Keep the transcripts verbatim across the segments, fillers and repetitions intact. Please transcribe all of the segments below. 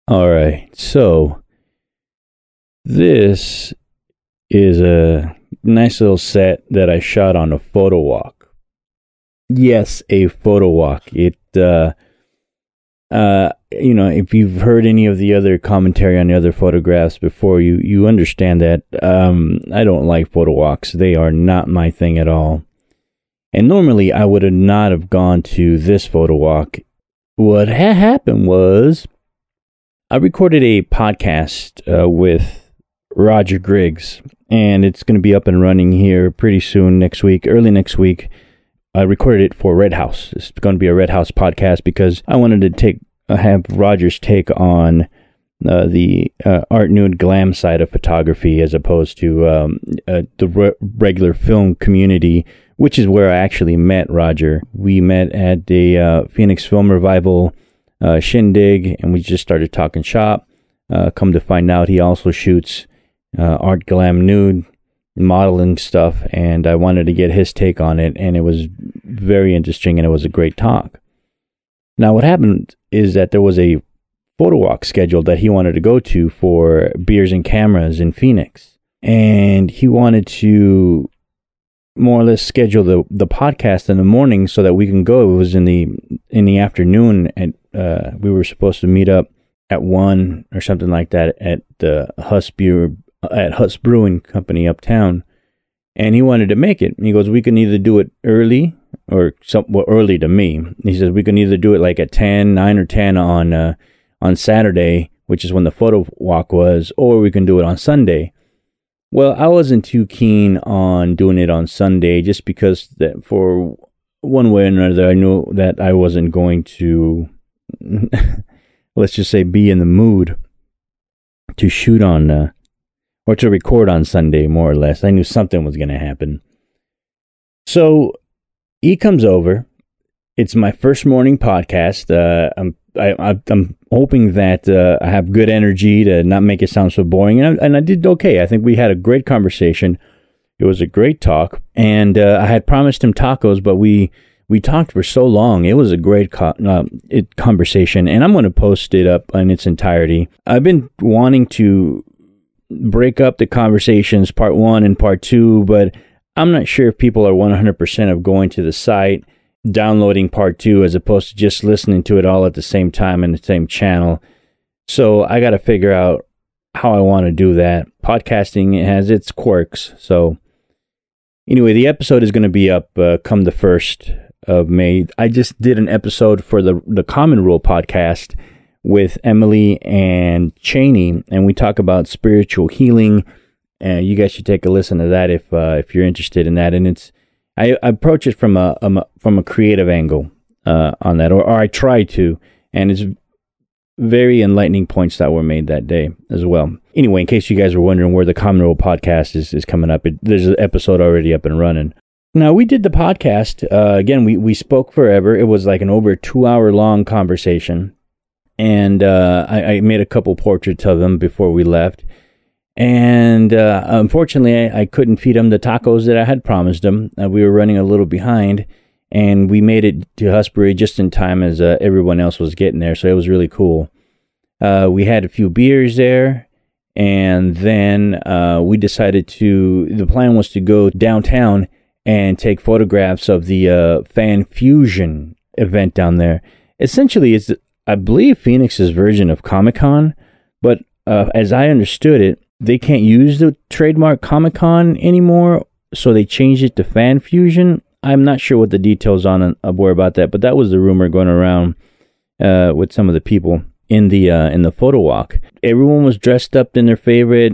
All right, so this is a nice little set that I shot on a photo walk. Yes, a photo walk. It, uh, uh, you know, if you've heard any of the other commentary on the other photographs before, you you understand that um, I don't like photo walks. They are not my thing at all. And normally, I would have not have gone to this photo walk. What ha- happened was, I recorded a podcast uh, with Roger Griggs, and it's going to be up and running here pretty soon next week, early next week. I recorded it for Red House. It's going to be a Red House podcast because I wanted to take uh, have Roger's take on uh, the uh, art nude glam side of photography as opposed to um, uh, the re- regular film community, which is where I actually met Roger. We met at the uh, Phoenix Film Revival Uh, shindig, and we just started talking shop. Uh, come to find out, he also shoots uh, art glam nude modeling stuff, and I wanted to get his take on it, and it was very interesting, and it was a great talk. Now, what happened is that there was a photo walk scheduled that he wanted to go to for Beers and Cameras in Phoenix, and he wanted to more or less schedule the, the podcast in the morning so that we can go. It was in the in the afternoon, and uh, we were supposed to meet up at one or something like that at the Huss Beer at Huss Brewing Company uptown. And he wanted to make it. He goes, we can either do it early or some well, early to me. He says we can either do it like at ten, nine or ten on uh, on Saturday, which is when the photo walk was, or we can do it on Sunday. Well, I wasn't too keen on doing it on Sunday just because that for one way or another, I knew that I wasn't going to, let's just say, be in the mood to shoot on, uh, or to record on Sunday, more or less. I knew something was going to happen. So he comes over. It's my first morning podcast. Uh, I'm I, I, I'm hoping that uh, I have good energy to not make it sound so boring. And I, and I did okay. I think we had a great conversation. It was a great talk. And uh, I had promised him tacos, but we we talked for so long. It was a great co- uh, it, conversation. And I'm going to post it up in its entirety. I've been wanting to break up the conversations, part one and part two, but I'm not sure if people are one hundred percent of going to the site, downloading part two as opposed to just listening to it all at the same time in the same channel. So I got to figure out how I want to do that. Podcasting has its quirks. So anyway, the episode is going to be up uh, come the first of May. I just did an episode for the the Common Rule podcast with Emily and Cheney, and we talk about spiritual healing. And you guys should take a listen to that if uh, if you're interested in that. And it's I approach it from a, a from a creative angle uh, on that, or, or I try to, and it's very enlightening points that were made that day as well. Anyway, in case you guys were wondering where the Common Rule podcast is, is coming up, it, there's an episode already up and running. Now, we did the podcast. Uh, again, we, we spoke forever. It was like an over two-hour-long conversation, and uh, I, I made a couple portraits of them before we left. And uh, unfortunately, I, I couldn't feed him the tacos that I had promised him. Uh, we were running a little behind, and we made it to Husbury just in time as uh, everyone else was getting there, so it was really cool. Uh, we had a few beers there, and then uh, we decided to, the plan was to go downtown and take photographs of the uh, Fan Fusion event down there. Essentially, it's, I believe, Phoenix's version of Comic-Con, but uh, as I understood it, they can't use the trademark Comic-Con anymore, so they changed it to Fan Fusion. I'm not sure what the details on uh, were about that, but that was the rumor going around uh, with some of the people in the uh, in the photo walk. Everyone was dressed up in their favorite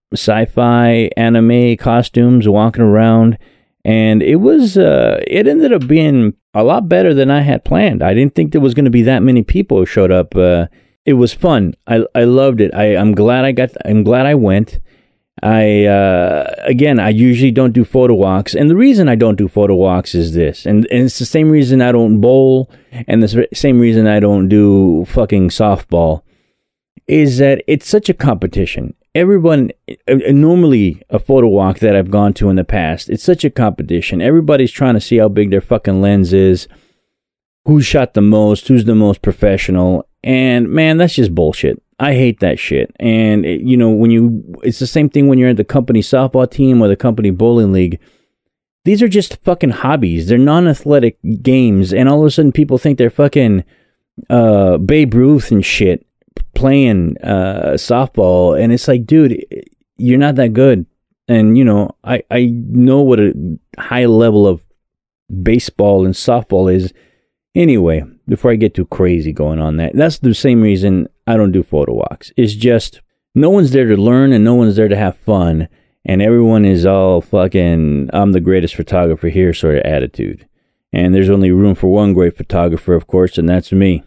sci-fi anime costumes, walking around, and it was uh, it ended up being a lot better than I had planned. I didn't think there was going to be that many people who showed up. Uh, It was fun. I I loved it. I I'm glad I got. I'm glad I went. I uh, again, I usually don't do photo walks, and the reason I don't do photo walks is this, and, and it's the same reason I don't bowl, and the same reason I don't do fucking softball, is that it's such a competition. Everyone, normally a photo walk that I've gone to in the past, it's such a competition. Everybody's trying to see how big their fucking lens is, who shot the most, who's the most professional. And man, that's just bullshit. I hate that shit. And, it, you know, when you, it's the same thing when you're at the company softball team or the company bowling league. These are just fucking hobbies. They're non-athletic games. And all of a sudden people think they're fucking uh, Babe Ruth and shit playing uh, softball. And it's like, dude, you're not that good. And, you know, I, I know what a high level of baseball and softball is. Anyway, before I get too crazy going on that, that's the same reason I don't do photo walks. It's just no one's there to learn and no one's there to have fun. And everyone is all fucking, I'm the greatest photographer here sort of attitude. And there's only room for one great photographer, of course, and that's me.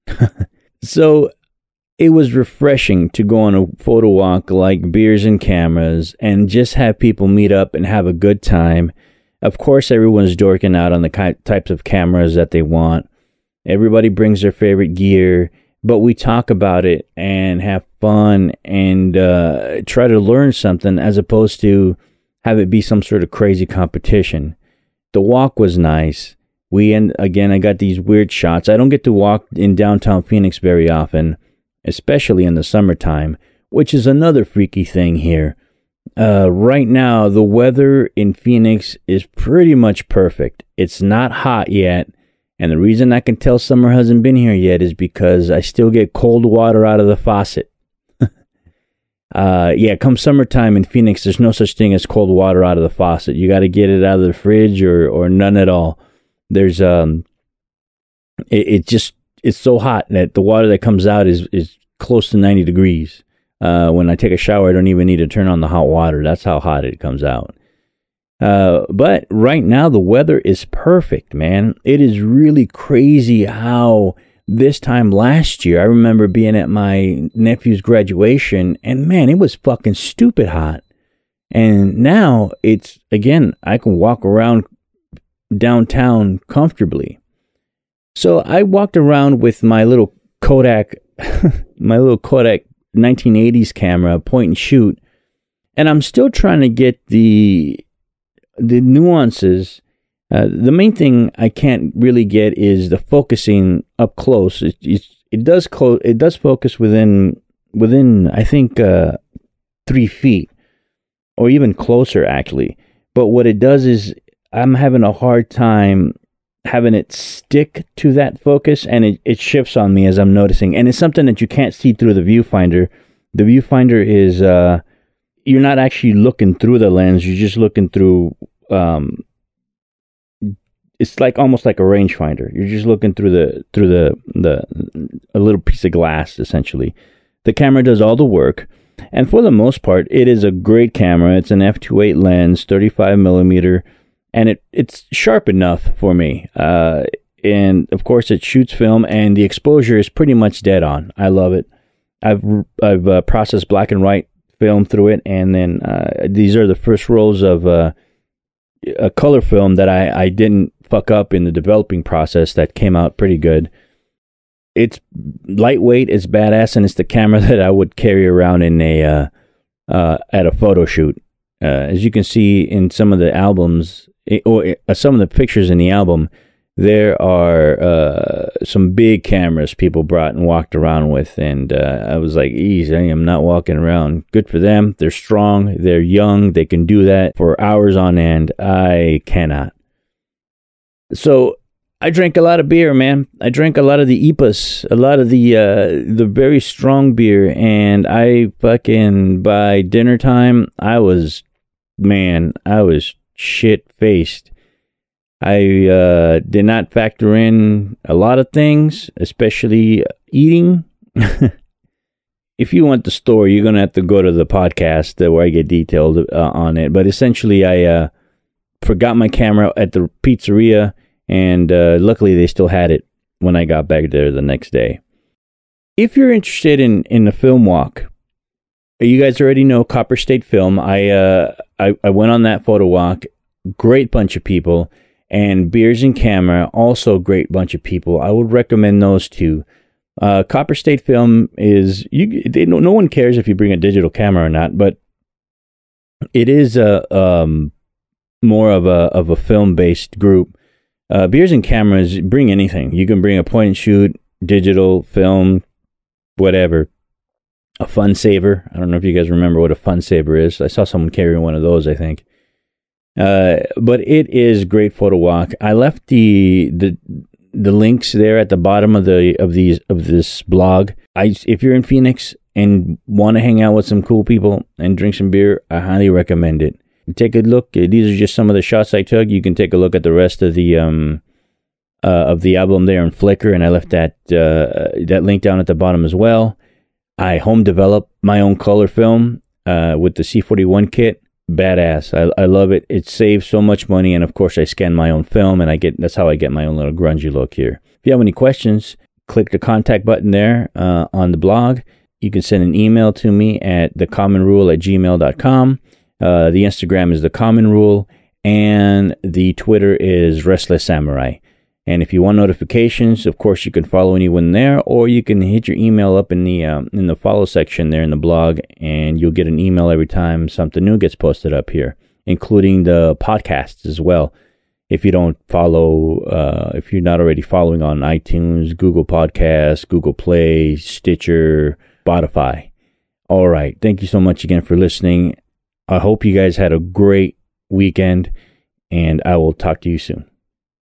So it was refreshing to go on a photo walk like Beers and Cameras and just have people meet up and have a good time. Of course, everyone's dorking out on the ki- types of cameras that they want. Everybody brings their favorite gear, but we talk about it and have fun and uh, try to learn something as opposed to have it be some sort of crazy competition. The walk was nice. We end, again, I got these weird shots. I don't get to walk in downtown Phoenix very often, especially in the summertime, which is another freaky thing here. Uh, right now, the weather in Phoenix is pretty much perfect. It's not hot yet, and the reason I can tell summer hasn't been here yet is because I still get cold water out of the faucet. uh, yeah, come summertime in Phoenix, there's no such thing as cold water out of the faucet. You got to get it out of the fridge or, or none at all. There's um, it, it just it's so hot that the water that comes out is is close to ninety degrees. Uh, when I take a shower, I don't even need to turn on the hot water. That's how hot it comes out. Uh, but right now, the weather is perfect, man. It is really crazy how this time last year, I remember being at my nephew's graduation, and man, it was fucking stupid hot. And now it's, again, I can walk around downtown comfortably. So I walked around with my little Kodak, my little Kodak nineteen eighties camera, point and shoot, and I'm still trying to get the the nuances. Uh, the main thing I can't really get is the focusing up close. It it, it does close. It does focus within within I think uh, three feet or even closer actually. But what it does is I'm having a hard time having it stick to that focus, and it, it shifts on me as I'm noticing. And it's something that you can't see through the viewfinder. The viewfinder is, uh, you're not actually looking through the lens, you're just looking through, um, it's like almost like a rangefinder. You're just looking through the, through the, the, a little piece of glass, essentially. The camera does all the work, and for the most part, it is a great camera. It's an f two point eight lens, thirty-five millimeter, and it, it's sharp enough for me. Uh, and of course it shoots film, and the exposure is pretty much dead on. I love it. I've, I've uh, processed black and white film through it. And then, uh, these are the first rolls of, uh, a color film that I, I didn't fuck up in the developing process that came out pretty good. It's lightweight, it's badass, and it's the camera that I would carry around in a, uh, uh, at a photo shoot. Uh, as you can see in some of the albums, or uh, some of the pictures in the album, there are uh, some big cameras people brought and walked around with, and uh, I was like, easy, I am not walking around. Good for them. They're strong. They're young. They can do that for hours on end. I cannot. So I drank a lot of beer, man. I drank a lot of the I P As, a lot of the uh, the very strong beer, and I fucking, by dinner time, I was, man, I was shit-faced. I uh, did not factor in a lot of things, especially eating. If you want the story, you're going to have to go to the podcast uh, where I get detailed uh, on it. But essentially, I uh, forgot my camera at the pizzeria, and uh, luckily they still had it when I got back there the next day. If you're interested in, in the film walk, you guys already know Copper State Film. I, uh, I, I went on that photo walk. Great bunch of people. And Beers and Camera, also a great bunch of people. I would recommend those two. Uh, Copper State Film is, you. They, no, no one cares if you bring a digital camera or not, but it is a um, more of a of a film-based group. Uh, Beers and Cameras, bring anything. You can bring a point and shoot, digital, film, whatever. a Fun Saver. I don't know if you guys remember what a Fun Saver is. I saw someone carrying one of those, I think. Uh, but it is great photo walk. I left the the the links there at the bottom of the of these of this blog. I if you're in Phoenix and want to hang out with some cool people and drink some beer, I highly recommend it. Take a look. These are just some of the shots I took. You can take a look at the rest of the um uh, of the album there in Flickr, and I left that uh, that link down at the bottom as well. I home developed my own color film uh, with the C forty-one kit. Badass. I I love it. It saves so much money, and of course I scan my own film, and I get that's how I get my own little grungy look here. If you have any questions, click the contact button there uh, on the blog. You can send an email to me at thecommonrule at gmail dot com. Uh, the Instagram is The Common Rule, and the Twitter is Restless Samurai. And if you want notifications, of course, you can follow anyone there, or you can hit your email up in the um, in the follow section there in the blog, and you'll get an email every time something new gets posted up here, including the podcasts as well. If you don't follow, uh, if you're not already following on iTunes, Google Podcasts, Google Play, Stitcher, Spotify. All right. Thank you so much again for listening. I hope you guys had a great weekend, and I will talk to you soon.